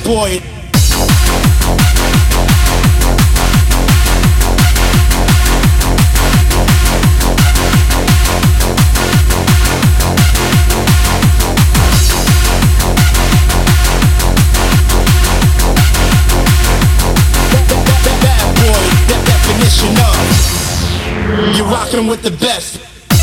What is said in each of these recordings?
boy. You're rockin' with the best.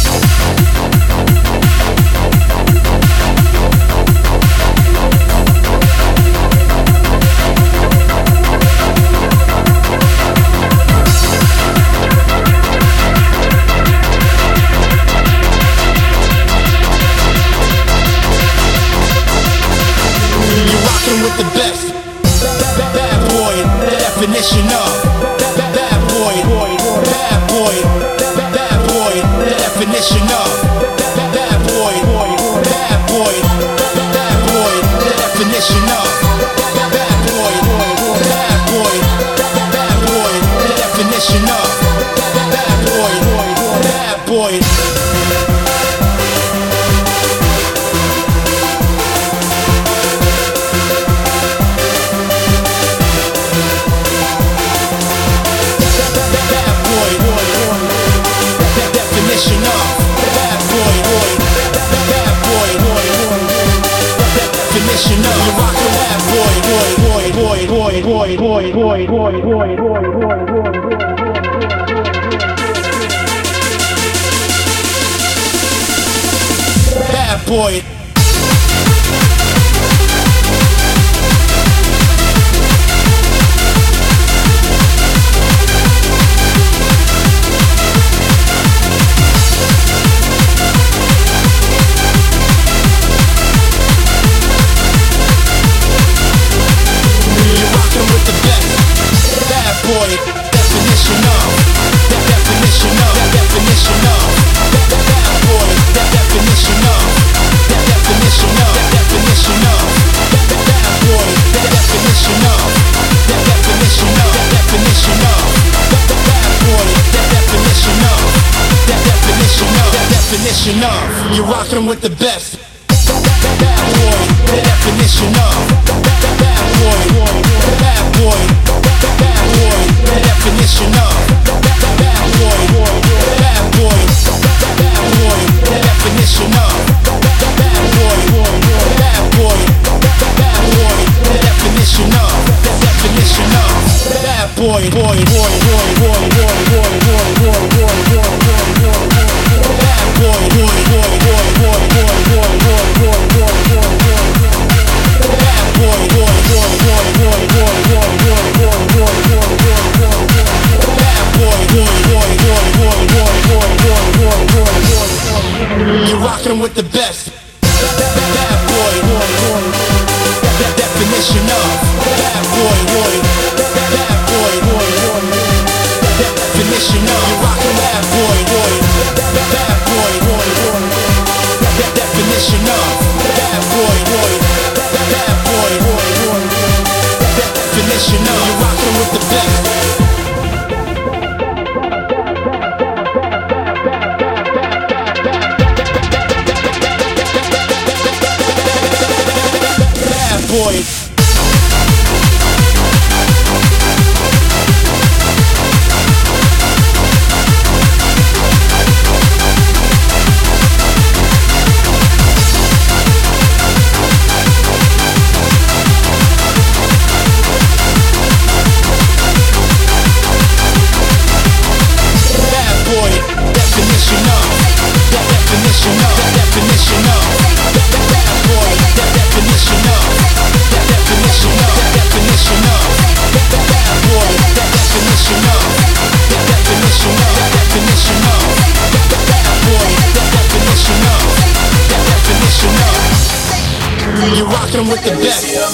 You're rockin' with the best. Bad boy, the definition of bad boy, bad boy, bad boy, the definition of bad boy, bad boy, bad boy, the definition of bad boy, bad boy, bad boy, the definition of bad boy, bad boy. Definition of bad boy, bad boy, definition of you're rockin' bad boy, bad boy. Boy, definition of definition of definition of bad boy, definition of definition of definition of bad boy, definition of definition of definition of bad boy, definition of definition of definition of you're rockin' with the best. Bad boy, the definition of bad boy, bad boy, bad boy, the definition of bad boy, bad boy, bad boy, the definition of bad boy, bad boy, bad boy, the definition of bad boy, boy, boy, boy, boy, boy, boy, boy, boy, boy, boy, boy, bad boy, boy, boy, boy, boy, boy, boy, boy, boy, boy, bad boy, boy, boy, boy, boy, boy, boy, boy, boy, boy, bad boy, boy, boy, boy, boy, boy, boy, boy, boy. You're rockin' with the best. Bad boy, definition of bad boy, bad boy, definition of you're rockin' bad boy, bad boy, definition of bad boy, bad boy, definition of you're rockin' with the best. Boy. You're rockin' with the best.